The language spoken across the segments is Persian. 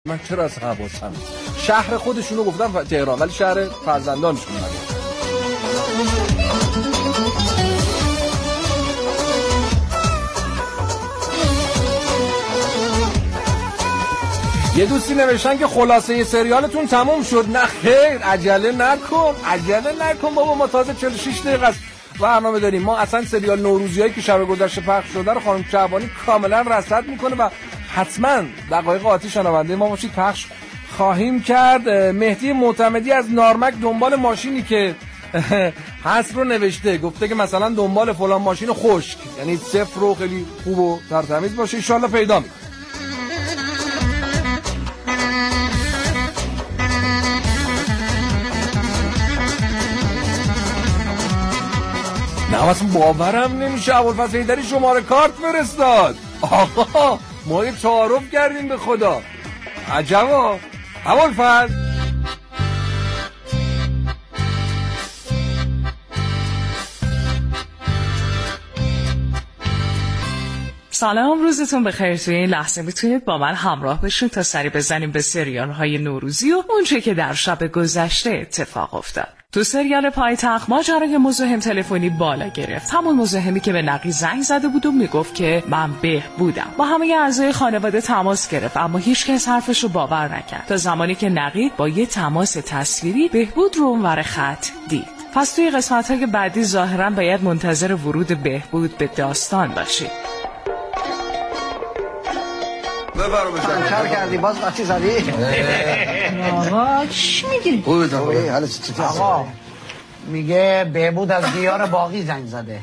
من چرا از حواسم شهر خودشونو گفتم تهران ولی شهر فرزندانشون نگفتم. یه دوستی نوشتن که خلاصه سریالتون تموم شد. نه خیر، عجله نکن بابا، ما تازه 46 دقیقه است برنامه داریم. ما اصلا سریال نوروزیایی که شب گذشته پخش شده رو خانم شعبانی کاملا رصد میکنه و حتما دقایق آتی شنونده ما باشید پخش خواهیم کرد. مهدی معتمدی از نارمک دنبال ماشینی که هست رو نوشته، گفته که مثلا دنبال فلان ماشین خشک، یعنی صفر و خیلی خوب و ترتمیز باشه، ان شاءالله پیدا میکنه. نه اصلا باورم نمیشه ابوالفضل حیدری شماره کارت فرستاد. آقا ما یه تعارف کردیم به خدا. عجبا ابوالفضل. سلام، روزتون بخیر. توی این لحظه میتونید با من همراه بشین تا سری بزنیم به سریال های نوروزی و اونچه که در شب گذشته اتفاق افتاد. تو سریال پایتخت ماجرای مزاحم تلفنی بالا گرفت. همون مزاحمی که به نقی زنگ زده بود و میگفت که من بهبودم. با همه اعضای خانواده تماس گرفت اما هیچ کس حرفش رو باور نکرد تا زمانی که نقی با یه تماس تصویری بهبود رو اونور خط دید. پس توی قسمت‌های بعدی ظاهراً باید منتظر ورود بهبود به داستان باشید. پنچر کردی باز قطعی زدی؟ آقا چی میگی؟ آقا میگه بهبود از دیار باقی زنگ زده.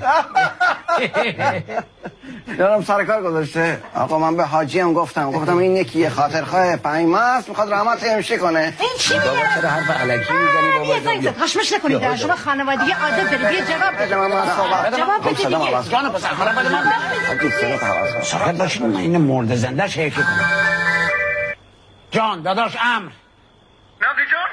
یارم سر کار گذاشته. آقا من به حاجی هم گفتم این یکی خاطرخواه 5 ماه است میخواد رحمت امشی کنه. این چی میگه؟ بابا چرا حرف علکی میزنی بابا؟ یه زنگ زد هشمش نکنید، در شما خانوادگی عادت دارید. یه جواب بده. جواب بده دیگه. جان پسر خانم بده من. حاجی صدا حواس ساکت باشید، من این مرده زنده شیکی کنم. جان داداش امر. نقی جان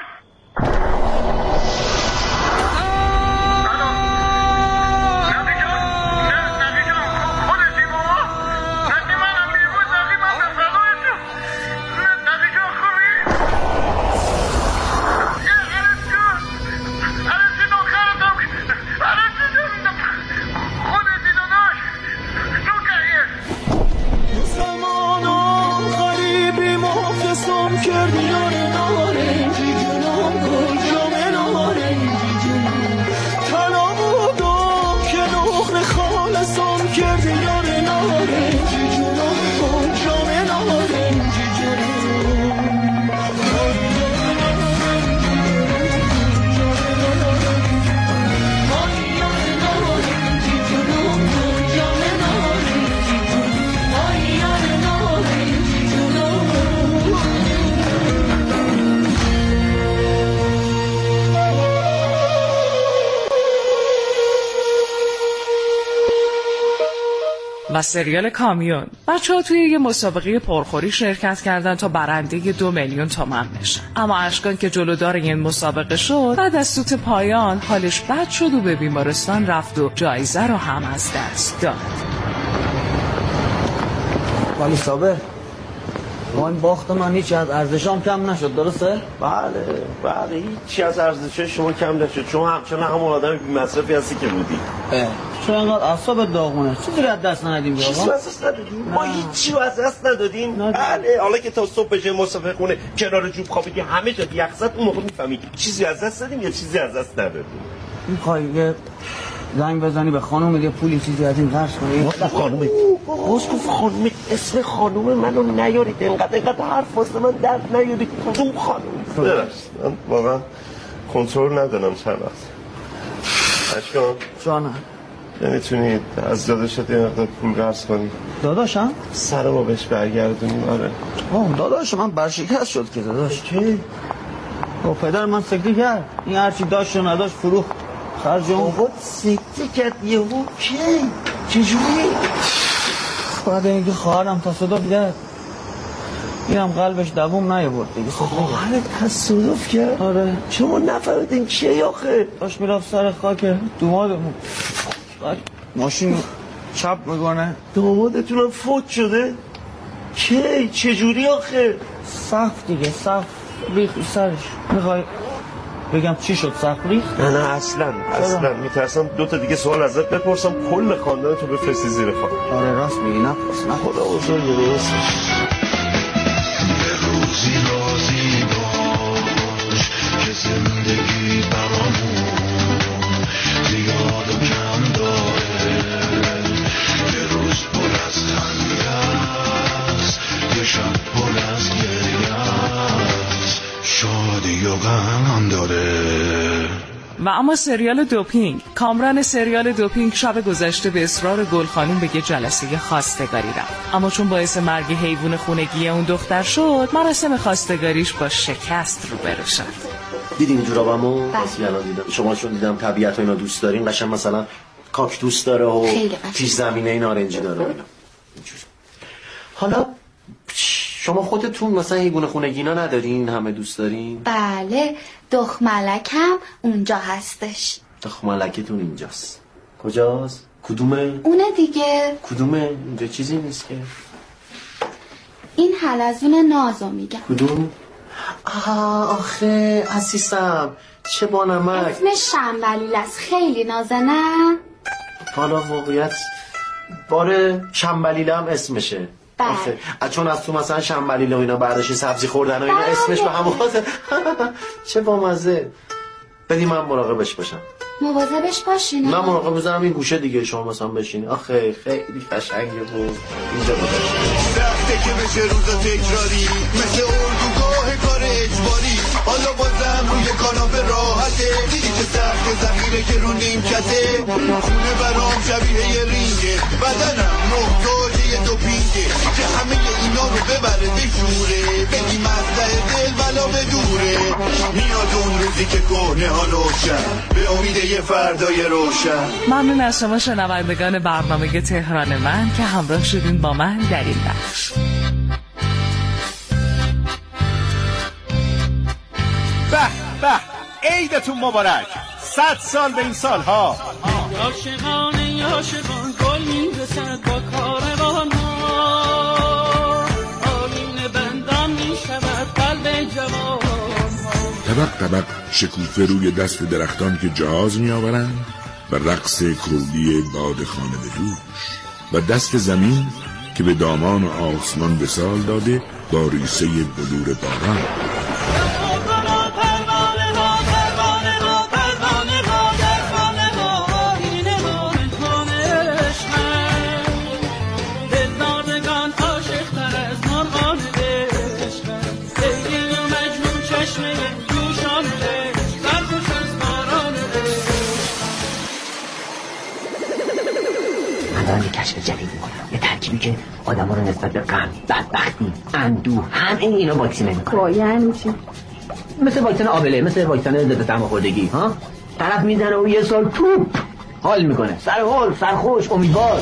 و سریال کامیون. بچه‌ها توی یه مسابقه پرخوری شرکت کردن تا برنده 2 میلیون تومان بشن. اما اشکان که جلودار این مسابقه شد، بعد از سوت پایان حالش بد شد و به بیمارستان رفت و جایزه رو هم از دست داد. ولی صابر ما این باخت من هیچی از ارزشام کم نشد، درسته؟ بله هیچی از ارزش شما کم نشد. شما همچنان همون آدم بی مصرفی هستی که بودی. چرا اینقدر اعصابت داغونه؟ چیزی از دست ندادیم چیزی از دست ندادیم؟ ما هیچی از دست ندادیم. بله حالا که تا صبح بشه مسافر خونه کنار جوب خوابیدی همه جا یخ زد، اون موقع میفهمی چیزی از دست دادیم یا چیزی از دست ندادیم. میخوای یه زنگ بزنی به خانم یه پولی چیزی از این قرض کنی؟ خانم اسم خانم منو نیارید، اینقدر حرف واسه من درد نیارید. کدوم خانم؟ من واقعا کنترل ندارم چند وقت. اشکان جانم نمیتونید از داداشت یه مقدار پول قرض کنی؟ داداشم؟ سر ما بهش برگردونیم. آره داداش من برشکست شد که داداش چی؟ پدر من سکته کرد، این هرچی داشت و نداشت فروخت خرج اون. بابا سکته کرد یهو کی؟ چجوری؟ بعد اینکه خواهرم تصادف کرد، اینم قلبش دووم نیاورد دیگه. خواهرت تصادف کرد؟ آره. شما نفهمیدین چیه آخه؟ داشت میرفت سر خاک دومادمون، ماشین چپ میکنه. دامادتونم فوت شده؟ کی چجوری آخه؟ سقف دیگه، سقف ریخ سرش. میخوای بگم چی شد؟ سقف ریخ؟ نه اصلا میترسم 2 تا دیگه سوال ازت بپرسم کل خاندان تو بفرستی زیر خاک. آره راست میگی، نپرس. خدا بزرگه. درست روزی راضی باش که زندگی برامون زیاد و کم داره، یه روز پر از خنده است، یه شب پر از گریه است، شادی و غم داره. و اما سریال دوپینگ. کامران سریال دوپینگ شب گذشته به اصرار گل خانم به یه جلسه خواستگاری رفت، اما چون باعث مرگ حیوان خونگی اون دختر شد، مراسم خواستگاریش با شکست روبرو شد. دیدین جورابمو؟ اصلا دیدم. شما چون دیدم طبیعت و اینا دوست دارین، قشنگ مثلا کاکتوس داره و پیش زمینه این نارنجی داره اینا. حالا شما خودتون مثلا حیوان خونگی اینا ندارین؟ همه دوست دارین؟ بله، دخملک هم اونجا هستش. دخملکتون اینجاست. کجاست؟ کدومه؟ اونه دیگه. کدومه؟ اینجا چیزی نیست که. این حلزون نازو میگم. کدوم؟ آخه عزیزم چه با نمک. اسمش شنبلیل است. خیلی نازه نه؟ حالا واقعیت باره شنبلیله هم اسمشه. بله. چون از تو مثلا شنبلیله و اینا برداشتی سبزی خوردن و اینا اسمش به همون خاطر. چه بامزه. بدی من مراقبش باشم. مواظبش باشین. من مراقب بزنم این گوشه دیگه، شما مثلا بشین. آخه خیلی قشنگه و اینجا گذاشته سخته که بشه روزا تکراری، مثل اردوگاه کار اجباری. حالا بازم روی کاناپه راحته، دیدی که سخت زمینه که رو نیمکته. خونه برام شبیه یه رینگه، بدنم محتاج یه دوپینگه که همه اینا رو ببره بشوره، بگی مزده دل بلا بدوره. میاد اون روزی که کهنه ها روشن، به امید یه فردای روشن. ممنون از شما شنوندگان برنامه تهران من که همراه شدین با من در این بخش. به عیدتون مبارک. 100 سال به این سالها. عاشقان گل میرسد با کاروان ها، آلین بندان میشود قلب جوان ها. طبق طبق شکوفه روی دست درختان که جهاز میآورند و رقص کولی بادخانه به دوش و دست زمین که به دامان و آسمان وصال داده با ریسه بلور باران. یه کشف جدید میکنم، یه ترکیبی که آدم ها رو نسبت به غم، بدبختی، اندوه، همه اینا واکسینه میکنه. یعنی چی؟ مثل واکسن آبله، مثل واکسن ضد سرماخوردگی ها. طرف میزنه و یه سال توپ حال میکنه، سر حال، سرخوش، امیدوار.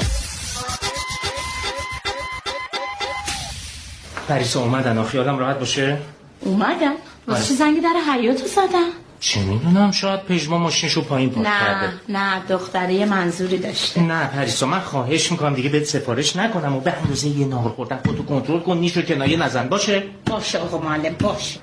پریسا اومدن و خیالم راحت باشه؟ اومدن؟ واسه چی زنگ در حیاطو زدن؟ چه میدونم، شاید پژمان ماشینشو پایین پارک کرده. نه دختره یه منظوری داشته. نه پریسا من خواهش میکنم دیگه بهت سفارش نکنم و به اندازه یه نهار خوردن خودتو کنترل کن، نیشو کنایه نزن. باشه آقا معلم باشه.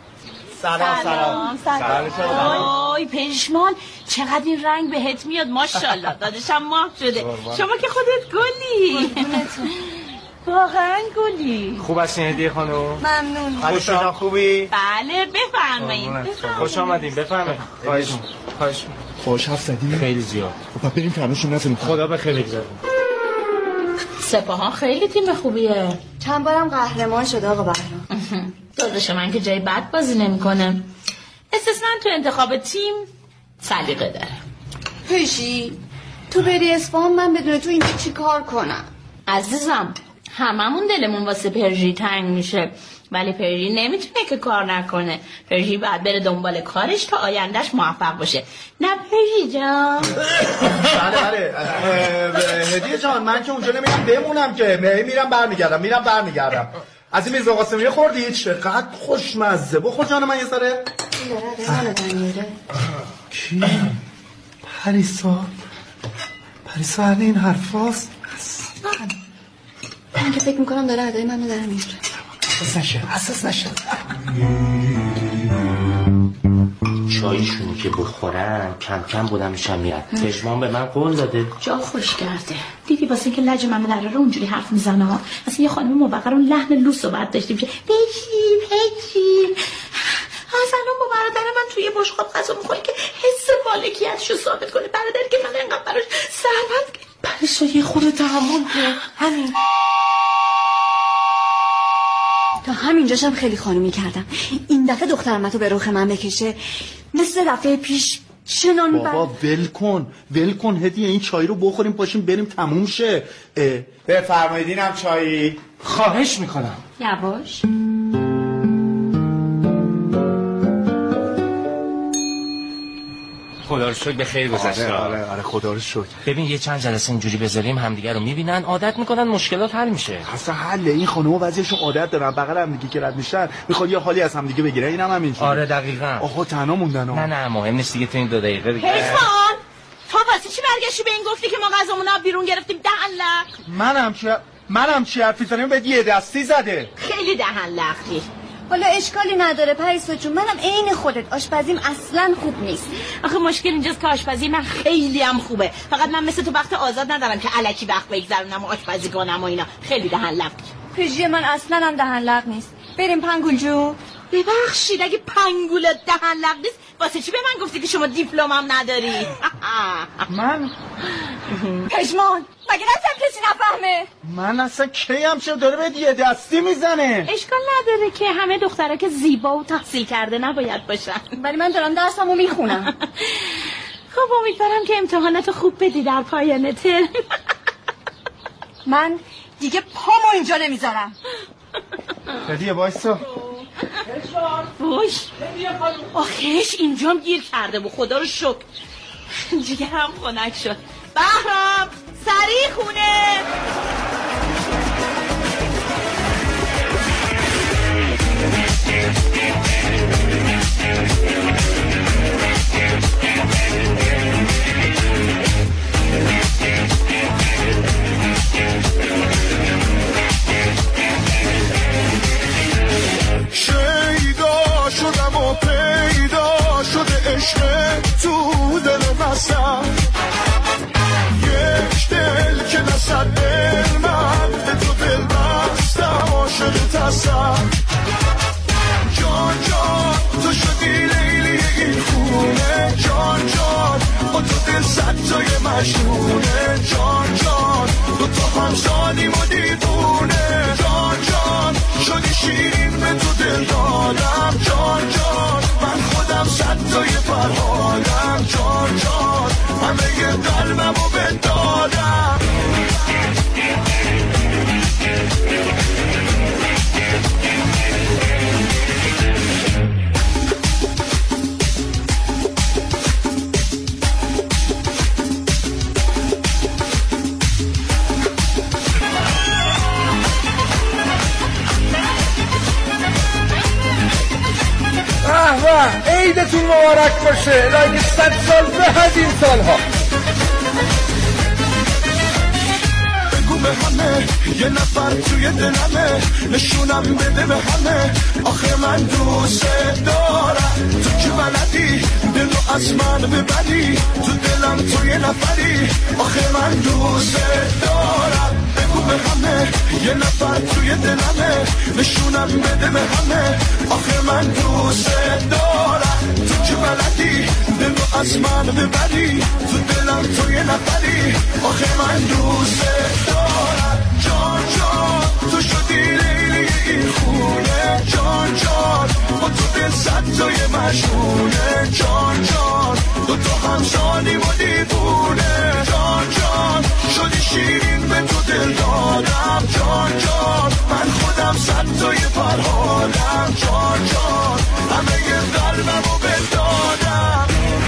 سلام. آی پشمان چقدر این رنگ بهت میاد ماشاءالله. داداشم ماه شده. شما که خودت گلی. واقعا گلی. خوب هستین هدیه خانم؟ ممنون. خوشا خوبی؟ بله بفرمایید. خوش آمدین بفرمایید. خواهش. خوش حرف زدی؟ خیلی زیاد. خب بریم تماشاشون نزنیم. خدا بخیر بگذاریم. سپاهان خیلی تیم خوبیه. چند بارم قهرمان شده آقا بهرام. داداش من که جای بد بازی نمیکنه. استثنا تو انتخاب تیم سلیقه داره. پژی تو بری اصفهان من بدون تو اینجا چی کار کنم؟ عزیزم هممون دلمون واسه پرژی تنگ میشه، ولی پرژی نمیتونه که کار نکنه. پرژی باید بره دنبال کارش تا آیندهش موفق باشه. نه پرژی جان؟ بله هدیه جان من که اونجا نمیرم بمونم که، میرم برمیگردم. از این میز قاسمی خوردی؟ چقدر خوشمزه. بخور جان من یه سره. کی؟ پریسا این حرفاست؟ من که فکر میکنم داره ادای منو در میاره. اساس نشه چایشونو که بخورن کم کم بودمشم میاد. پژمان به من قول داده جا خوش کرده. دیدی واسه اینکه لج منو دراره اونجوری حرف میزنه ها. اصلا یه خانم موقر اون لحن لوس رو بعد داشتیم که بشین الان با برادر من توی بشقاب غذا میخوره که حس مالکیتشو ثابت کنه. برادری که من اینقدر براش ثروت برش یه خورده تحمل کن. همین تا همینجاشم خیلی خانومی کردم. این دفعه دخترمتو به رخ من بکشه مثل دفعه پیش چنان بابا ول کن هدیه. این چای رو بخوریم پاشیم بریم تموم شه. بفرمایید اینم چایی. خواهش میکنم. یواش. خدا رو شکر به خیر گذشته. آره خدا رو شکر. ببین یه چند جلسه اینجوری بذاریم همدیگه رو میبینن عادت میکنن مشکلات حل میشه. اصلا حله. این خانوما وضعیتشون عادت دارن بغل هم دیگه که رد میشن میخواد یه حالی از هم دیگه بگیرن. اینم همینجوری. آره دقیقاً. آها تنها موندن. نه مهم نیست دیگه تو این 2 دقیقه دیگه. پیمان تو واسه چی برگشتی به این گفتی که ما غذامون رو بیرون گرفتیم؟ دهن لق. منم چی حرفی زدم به یه دستی زده. خیلی دهن لقی. حالا اشکالی نداره پریسا جون. منم عین خودت آشپزیم اصلا خوب نیست. آخه مشکل اینجاست که آشپزی من خیلی هم خوبه. فقط من مثل تو وقت آزاد ندارم که الکی وقت بگذرونم و آشپزی کنم و اینا. خیلی دهن لق. پژی من اصلا هم دهن لق نیست. بریم پنگول جون. ببخشید اگه پنگولت دهن لق نیست واسه چی به من گفتی که شما دیپلمم نداری؟ من پژمان مگه نتم کسی نفهمه؟ من اصلا کیم چه داره به یه دستی میزنه؟ اشکال نداره که همه دخترها که زیبا و تحصیل کرده نباید باشن. ولی من دارم درسمو میخونم. خب امیدوارم که امتحاناتو خوب بدی در پایان ترم. من دیگه پامو اینجا نمیذارم. هدیه وایسا. وای آخیش اینجام گیر کرده و خدا رو شکر جگرم خنک شد. بهرام سریع خونه. شیدا شدم و پیدا شده عشق تو دل مستم. یک دل که نصد دل من به تو دل بستم عاشق تستم. جان جان تو شدی لیلی این خونه. جان جان با تو دل صد جای مشهونه. جان جان تو همسانیم و دیوونه. جان جان شدی شیرین به تو دل دادم. جان جان من خودم صد تای فرهادم. جان جان همه قلبمو بدادم. عیدتون مبارک باشه. الهی 100 سال به از این سالها. بگو به همه یه نفر توی دلمه. نشونم بده به همه آخه من دوست دارم. تو که بلدی دلو از من ببری. تو دلم تو یه نفری آخه من دوست دارم. بگو به همه یه نفر توی دلمه. نشونم بده به همه آخه من دوست دارم. تو که بلدی دلو از من ببری. تو دلم تو یه نفری آخه من دوست دارم. جان جان تو شدی لیلی این خونه. جان جان با تو دل صد جای مشهونه. جان جان تو همسانیم و دیوونه. جان جان شدی شیرین به تو دل دادم. جان جان من خودم صد تای فرهادم. جان جان همه قلبمو بدادم.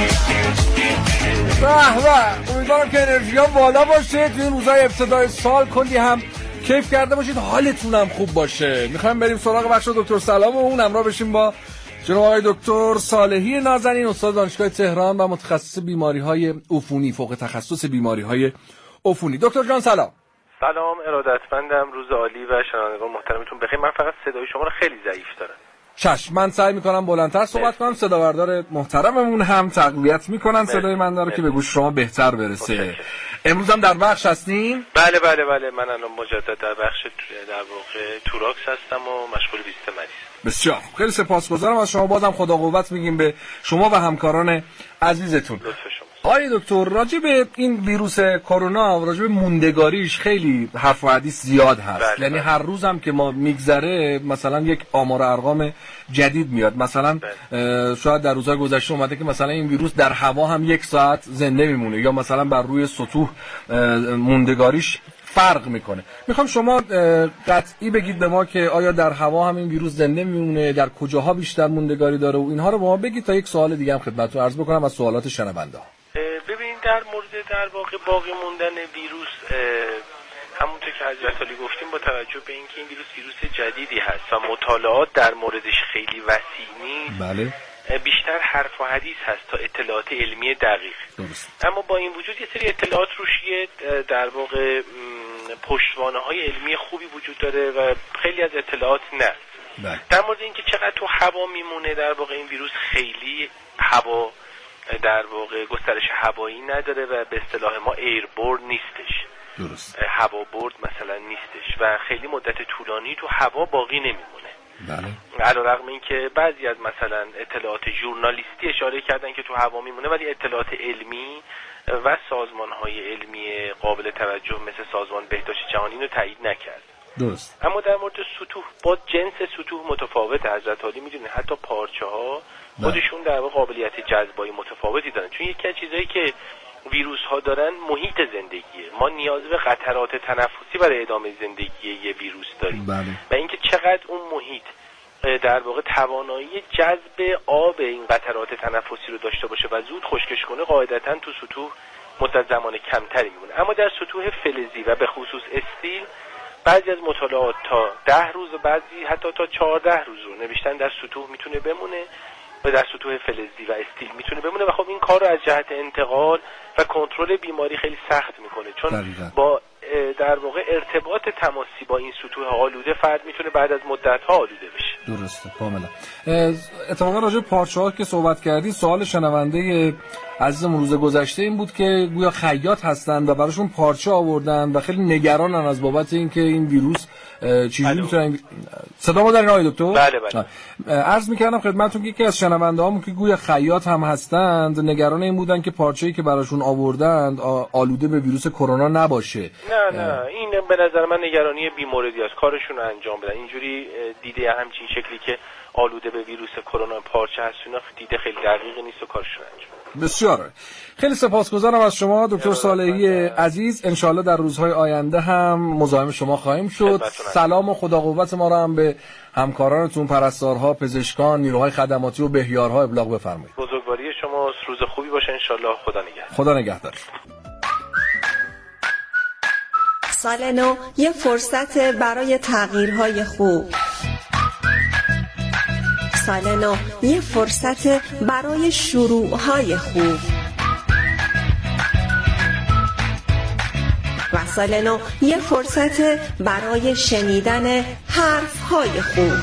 به امیدوارم که انرژی هم بالا باشه. توی این روزای ابتدای سال کلی هم کیف کرده باشید، حالتون هم خوب باشه. میخوایم بریم سراغ بخش دکتر سلام و اون همراه بشیم با جناب آقای دکتر صالحی نازنین، استاد دانشگاه تهران و متخصص بیماری‌های عفونی، فوق تخصص بیماری‌های عفونی. دکتر جان سلام. سلام، ارادتمندم. روز عالی و شنوندگان محترمتون بخیر. من فقط صدای شما رو خیلی ضعیف دارم. چشم، من سعی میکنم بلندتر صحبت کنم. صداوردار محترممون هم تقویت میکنن صدای من داره که به گوش شما بهتر برسه. امروز هم در بخش هستیم؟ بله بله بله، من الان مجدد در بخش در واقع توراکس هستم و مشغول ویزیت مریض. بسیار خیلی سپاسگزارم از شما. بازم خدا قوت میگیم به شما و همکاران عزیزتون. لطف شما. آقای دکتر، راجع به این ویروس کرونا و راجع به موندگاریش خیلی حرف و حدیث زیاد هست. یعنی هر روز هم که ما میگذره مثلا یک آمار و ارقام جدید میاد. مثلا شاید در روزهای گذشته اومده که مثلا این ویروس در هوا هم 1 ساعت زنده میمونه یا مثلا بر روی سطوح موندگاریش فرق میکنه. میخوام شما قطعی بگید به ما که آیا در هوا هم این ویروس زنده میمونه، در کجاها بیشتر موندگاری داره و اینها رو به ما بگید تا یک سوال دیگه هم خدمتتون عرض بکنم از سوالات شنونده ها. ببینید در مورد در واقع باقی موندن ویروس، همونطور که حضرت علی گفتیم با توجه به اینکه این ویروس جدیدی هست و مطالعات در موردش خیلی وسیع نیست، بله، بیشتر حرف و حدیث هست تا اطلاعات علمی دقیق. درست. اما با این وجود یه سری اطلاعات روش در واقع پشتوانه‌های علمی خوبی وجود داره و خیلی از اطلاعات نه. بله. در مورد اینکه چقدر تو هوا میمونه، در واقع این ویروس خیلی هوا در واقع گسترش هوایی نداره و به اصطلاح ما ایربورن نیستش. درست. هوا برد مثلا نیستش و خیلی مدت طولانی تو هوا باقی نمیمونه. بله. علیرغم اینکه بعضی از مثلا اطلاعات ژورنالیستی اشاره کردن که تو هوا میمونه، ولی اطلاعات علمی و سازمان‌های علمی قابل توجه مثل سازمان بهداشت جهانی رو تایید نکرد. درست. اما در مورد سطوح، با جنس سطوح متفاوت. حضرت علی میدونید حتی پارچه‌ها خودشون در واقع قابلیت جذبایی متفاوتی دارن، چون یکی از چیزایی که ویروس ها دارن محیط زندگیه. ما نیاز به قطرات تنفسی برای ادامه زندگی یه ویروس داریم. بله. و اینکه چقدر اون محیط در واقع توانایی جذب آب این قطرات تنفسی رو داشته باشه و زود خشکش کنه، قاعدتاً تو سطوح مدت زمان کمتری میمونه. اما در سطوح فلزی و به خصوص استیل، بعضی از مطالعات تا 10 روز و بعضی حتی تا 14 روز رو نوشتن در سطوح میتونه بمونه و در سطوح فلزی و استیل میتونه بمونه و خب این کار رو از جهت انتقال و کنترل بیماری خیلی سخت میکنه، چون دقیقا. با در واقع ارتباط تماسی با این سطوح آلوده فرد میتونه بعد از مدت‌ها آلوده بشه. درسته، کاملا. اتفاقا راجع به پارچه‌ها که صحبت کردی، سوال شنونده عزیزم روز گذشته این بود که گویا خیاط هستن و براشون پارچه آوردن و خیلی نگرانن از بابت اینکه این ویروس چجوری میتونه. صدا ما دارین آقای دکتر؟ بله بله. عرض می‌کردم خدمتتون که یکی از شنونده‌هامون که گویا خیاط هم هستند نگران این بودن که پارچه‌ای که براشون آوردند آلوده به ویروس کرونا نباشه. نه این به نظر من نگرانی بیموردی است. کارشون رو انجام بدن. اینجوری دیده همچین شکلی که آلوده به ویروس کرونا پارچه هست، اینا دیده خیلی دقیق نیست و کارشون انجام. بسیار خیلی سپاسگزارم از شما دکتر صالحی عزیز. انشالله در روزهای آینده هم مزاحم شما خواهیم شد. سلام و خدا قوت ما رو هم به همکارانتون، پرستارها، پزشکان، نیروهای خدماتی و بهیارها ابلاغ بفرمایید. بزرگواری شما. روز خوبی باشه انشالله. خدا نگهدار. خدا نگهدار. سال نو یه فرصت برای تغییرهای خوب. سال نو یه فرصت برای شروعهای خوب. و سال نو یه فرصت برای شنیدن حرفهای خوب.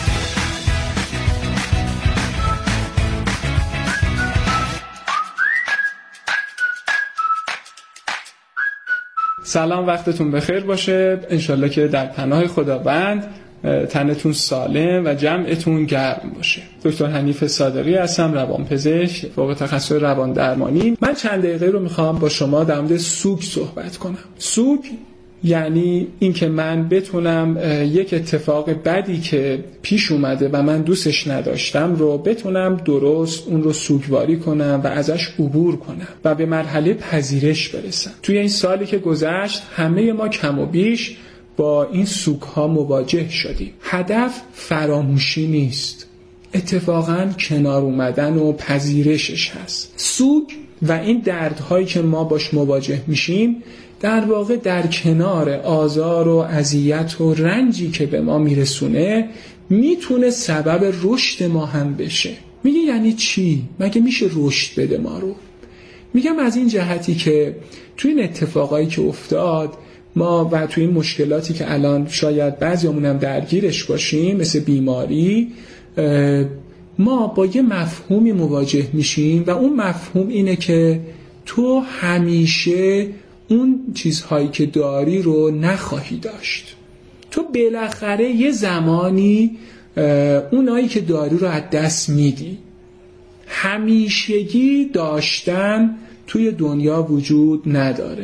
سلام، وقتتون بخیر باشه. انشالله که در پناه خداوند تنتون سالم و جمعتون گرم باشه. دکتر حنیف صادقی هستم، روانپزشک فوق تخصص روان درمانی. من چند دقیقه رو میخوام با شما در مورد سوگ صحبت کنم. سوگ یعنی این که من بتونم یک اتفاق بدی که پیش اومده و من دوستش نداشتم رو بتونم درست اون رو سوگواری کنم و ازش عبور کنم و به مرحله پذیرش برسم. توی این سالی که گذشت همه ما کم و بیش با این سوگ‌ها مواجه شدیم. هدف فراموشی نیست، اتفاقاً کنار اومدن و پذیرشش هست. سوگ و این دردهایی که ما باش مواجه میشیم در واقع در کنار آزار و اذیت و رنجی که به ما میرسونه میتونه سبب رشد ما هم بشه. میگه یعنی چی؟ مگه میشه رشد بده ما رو؟ میگم از این جهتی که توی این اتفاقایی که افتاد ما و توی این مشکلاتی که الان شاید بعضیامون هم درگیرش باشیم مثل بیماری، ما با یه مفهومی مواجه میشیم و اون مفهوم اینه که تو همیشه اون چیزهایی که داری رو نخواهی داشت. تو بالاخره یه زمانی اونایی که داری رو از دست میدی. همیشگی داشتن توی دنیا وجود نداره.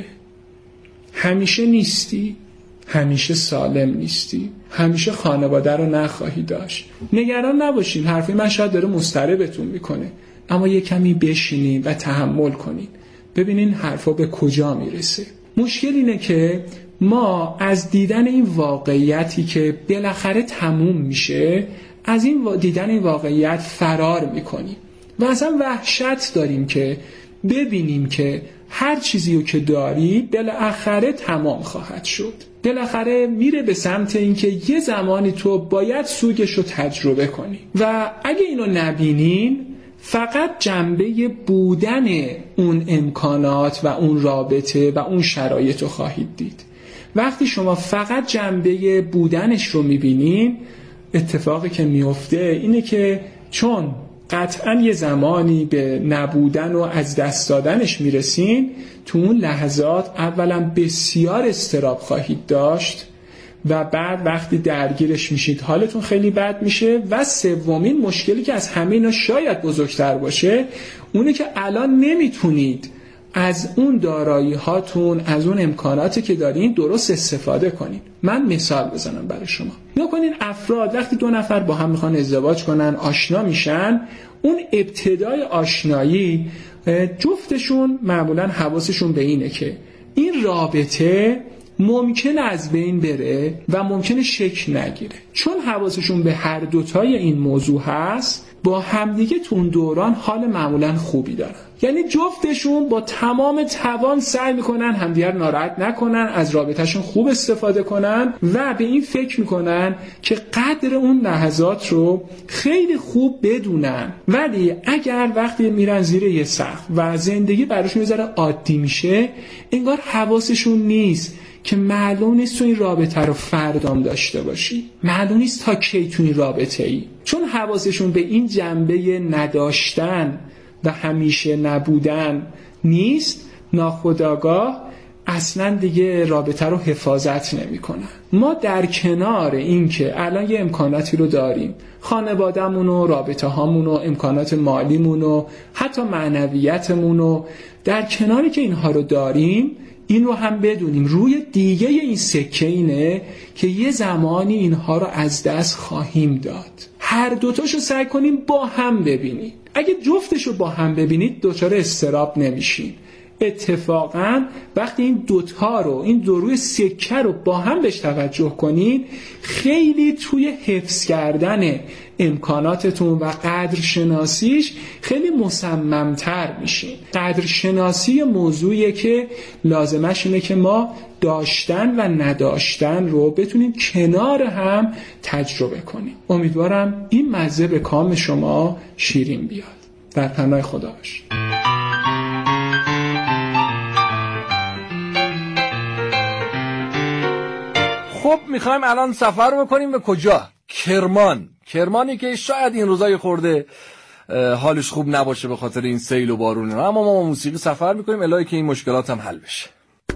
همیشه نیستی، همیشه سالم نیستی، همیشه خانواده رو نخواهی داشت. نگران نباشین، حرفی من شاید داره مضطربتون میکنه، اما یه کمی بشینین و تحمل کنین ببینین حرفا به کجا میرسه. مشکل اینه که ما از دیدن این واقعیتی که بالاخره تموم میشه، از این دیدن این واقعیت فرار میکنیم و اصلا وحشت داریم که ببینیم که هر چیزی رو که داری بالاخره تمام خواهد شد. بالاخره میره به سمت اینکه یه زمانی تو باید سوگش رو تجربه کنی و اگه اینو نبینین فقط جنبه بودن اون امکانات و اون رابطه و اون شرایط رو خواهید دید. وقتی شما فقط جنبه بودنش رو میبینین، اتفاقی که میفته اینه که چون قطعا یه زمانی به نبودن و از دست دادنش میرسین، تو اون لحظات اولا بسیار اضطراب خواهید داشت و بعد وقتی درگیرش میشید حالتون خیلی بد میشه و سومین مشکلی که از همه اینا شاید بزرگتر باشه اونه که الان نمیتونید از اون دارایی هاتون، از اون امکاناتی که دارین درست استفاده کنین. من مثال بزنم برای شما. نگاه کنین افراد وقتی دو نفر با هم میخوان ازدواج کنن، آشنا میشن، اون ابتدای آشنایی جفتشون معمولا حواسشون به اینه که این رابطه ممکنه از بین بره و ممکنه شکل نگیره. چون حواسشون به هر دوتای این موضوع هست، با همدیگه تو اون دوران حال معمولا خوبی دارن. یعنی جفتشون با تمام توان سعی میکنن همدیگر ناراحت نکنن، از رابطهشون خوب استفاده کنن و به این فکر میکنن که قدر اون لحظات رو خیلی خوب بدونن. ولی اگر وقتی میرن زیر یه سقف و زندگی براشون یه ذره عادی میشه، انگار حواسشون نیست که معلوم نیست تو این رابطه رو فردام داشته باشی، معلوم نیست تا کی تو این رابطه ای. چون حواسشون به این جنبه نداشتن و همیشه نبودن نیست، ناخودآگاه اصلا دیگه رابطه رو حفاظت نمی کنن. ما در کنار این که الان یه امکاناتی رو داریم، خانواده‌مون و رابطه هامون و امکانات مالیمون و حتی معنویتمون و در کناری که اینها رو داریم، این رو هم بدونیم روی دیگه این سکه اینه که یه زمانی اینها رو از دست خواهیم داد. هر دوتاشو سعی کنیم با هم ببینیم. اگه جفتشو با هم ببینید دچار اضطراب نمیشین. اتفاقا وقتی این دوتا رو، این دو روی سکه رو با هم بهش توجه کنید، خیلی توی حفظ کردن امکاناتتون و قدرشناسیش خیلی مصممتر میشین. قدرشناسی موضوعیه که لازمش اینه که ما داشتن و نداشتن رو بتونیم کنار هم تجربه کنیم. امیدوارم این مزه به کام شما شیرین بیاد. در پناه خدا باشید. خب میخوایم الان سفر رو بکنیم به کجا؟ کرمانی که شاید این روزای خورده حالش خوب نباشه به خاطر این سیل و بارونه، اما ما موسیقی سفر میکنیم الهی که این مشکلات هم حل بشه.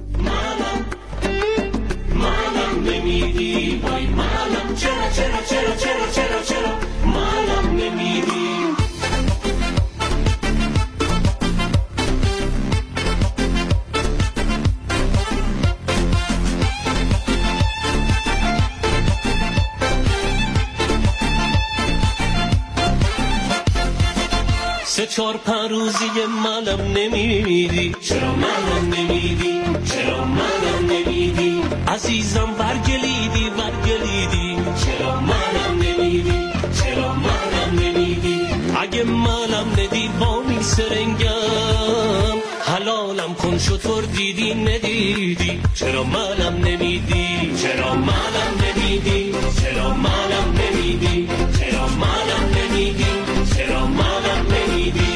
منم نمیدی وای منم چرا منم نمیدی. سه چار پروزی منم نمیدی، چرا منم نمیدی، چرا منم نمیدی. عزیزم ورگلیدی چرا منم نمیدی، چرا منم نمیدی. اگه منم ندی با می سرنگم، حلالم کن شطور دیدی ندیدی. چرا منم نمیدی، چرا منم نمیدی، چرا منم نمیدی، چرا منم نمیدی، چرا منم نمیدی.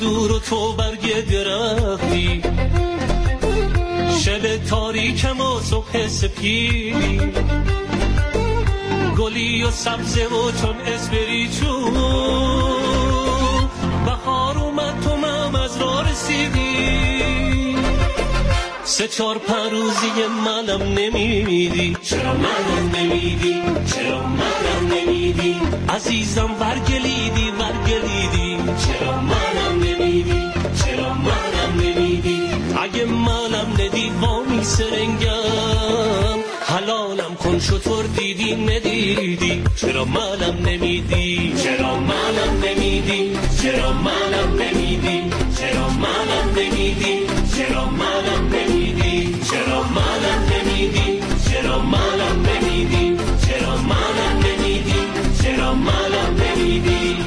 دور و تو برگ درختی، شب تاریکم و صبح سپیدی، گلی و سبزه و چون اسپریچو، بهار اومد تو مم از راه رسیدی، 3-4-5 روزی منم نمیدی، چرا منم نمیدی، چرا منم نمیدی، عزیزم ورگلیدی ورگلیدی، چرا منم نمیدی، چرا منم نمیدی، اگه منم ندی وامی سرنگم، حلالم کن شطور دیدی ندیدی، چرا منم نمیدی، چرا منم نمیدی، چرا منم نمیدی، چرا منم نمیدی، چرا منم نمیدی، چرا منم نمیدی، چرا منم نمیدی، چرا منم نمیدی، چرا منم نمیدی.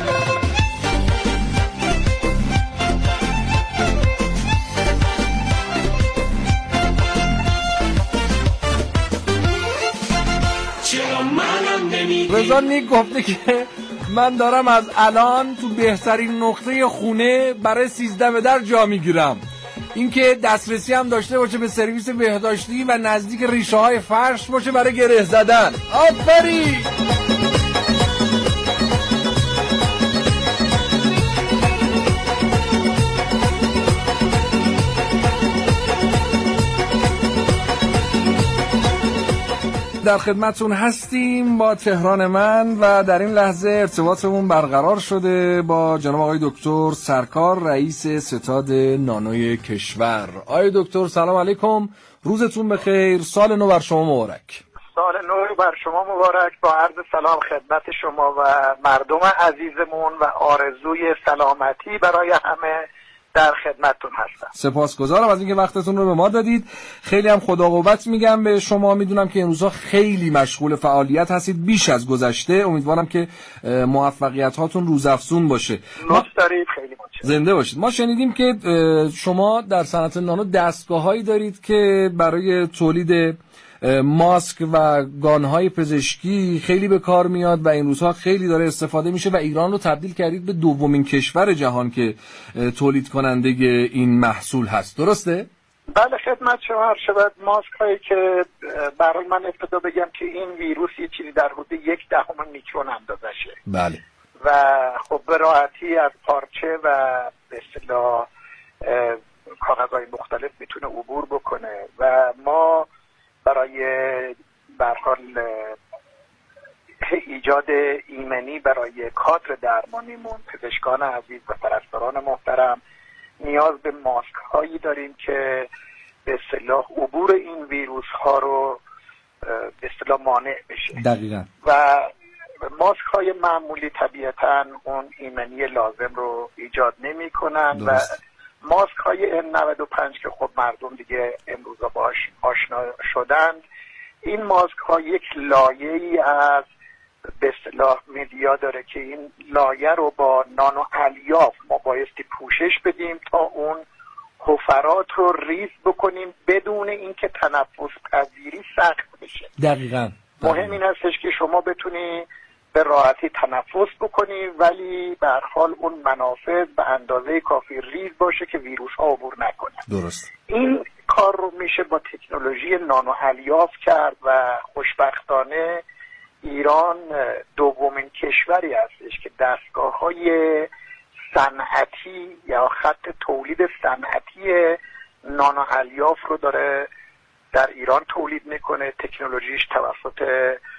رضا نیک گفته که من دارم از الان تو بهترین نقطه خونه برای 13 در جا میگیرم. اینکه دسترسی هم داشته باشه به سرویس بهداشتی و نزدیک ریشه های فرش باشه برای گره زدن. آفرین. در خدمتون هستیم با تهران من و در این لحظه ارتباطمون برقرار شده با جناب آقای دکتر سرکار، رئیس ستاد نانوی کشور. آقای دکتر سلام علیکم، روزتون بخیر، سال نو بر شما مبارک. سال نو بر شما مبارک، با عرض سلام خدمت شما و مردم عزیزمون و آرزوی سلامتی برای همه در خدمتتون هستم. سپاسگزارم از اینکه وقتتون رو به ما دادید. خیلی هم خدا قوت میگم به شما. میدونم که این روزها خیلی مشغول فعالیت هستید بیش از گذشته. امیدوارم که موفقیت هاتون روزافزون باشه. دارید، خیلی متشکرم. زنده باشید. ما شنیدیم که شما در صنعت نانو دستگاه‌هایی دارید که برای تولید ماسک و گانهای پزشکی خیلی به کار میاد و این روزها خیلی داره استفاده میشه و ایران رو تبدیل کردید به دومین کشور جهان که تولید کننده این محصول هست، درسته؟ بله خدمت شما عرض شود. ماسک هایی که برای من ابتدا بگم که این ویروس یه چیزی در حدود 0.1 میکرون اندازشه. بله. و خب به راحتی از پارچه و به اصطلاح کاغذهای مختلف میتونه عبور بکنه و ما برای به هر حال ایجاد ایمنی برای کادر درمانیمون، پزشکان عزیز و پرستاران محترم، نیاز به ماسک هایی داریم که به اصطلاح عبور این ویروس ها رو به اصطلاح مانع بشه. دقیقاً. و ماسک های معمولی طبیعتاً اون ایمنی لازم رو ایجاد نمی کنن و ماسک های N95 که خب مردم دیگه امروزا باش آشنا شدند، این ماسک ها یک لایه‌ای از به اصطلاح مدیا داره که این لایه رو با نانو الیاف ما بایستی پوشش بدیم تا اون حفرات رو ریز بکنیم بدون اینکه تنفس پذیری سخت بشه. دقیقاً. مهم این هستش که شما بتونی به راحتی تنفس بکنی ولی به هر حال اون منافذ به اندازه کافی ریز باشه که ویروس ها عبور نکنه. درست. این کار رو میشه با تکنولوژی نانو الیاف کرد و خوشبختانه ایران دومین کشوری هستش که دستگاه‌های صنعتی یا خط تولید صنعتی نانو الیاف رو داره در ایران تولید میکنه. تکنولوژیش توسط